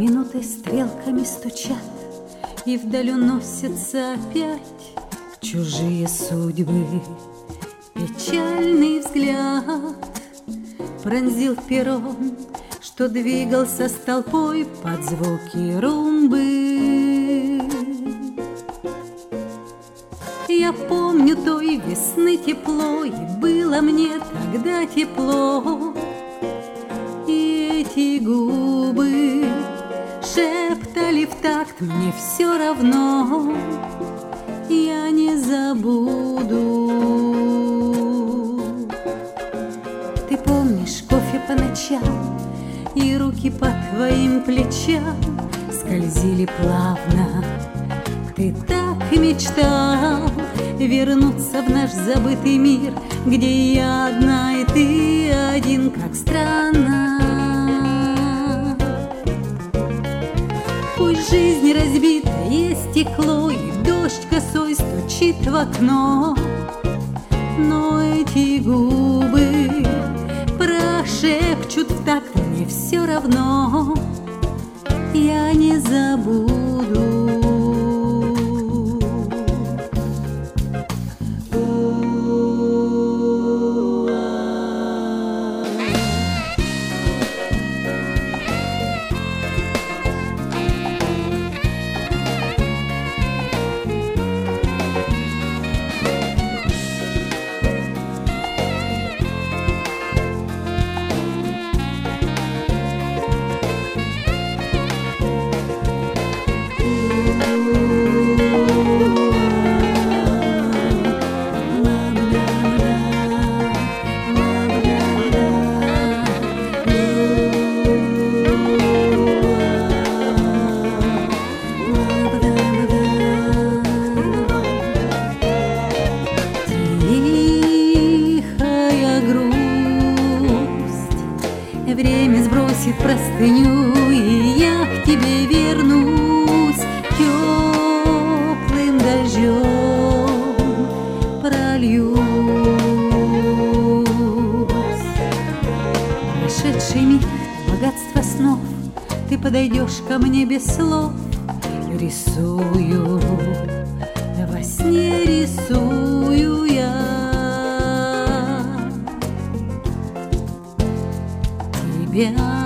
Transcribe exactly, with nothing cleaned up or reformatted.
Минуты стрелками стучат, и вдаль уносятся опять чужие судьбы. Печальный взгляд пронзил перрон, что двигался с толпой под звуки румбы. Я помню той весны тепло, и было мне тогда тепло. И эти губы шептали в такт: мне все равно, я не забуду. Ты помнишь кофе по ночам, и руки по твоим плечам скользили плавно. Ты так и мечтал вернуться в наш забытый мир, где я одна и ты один, как странно. Пусть жизнь разбита, есть стекло, и дождь косой стучит в окно, но эти губы прошепчут в такт: мне все равно, я не забуду. Время сбросит простыню, и я к тебе вернусь. Теплым дождем прольюсь. Прошедший миг, богатство снов, ты подойдешь ко мне без слов. Рисую, во сне рисую я тебя.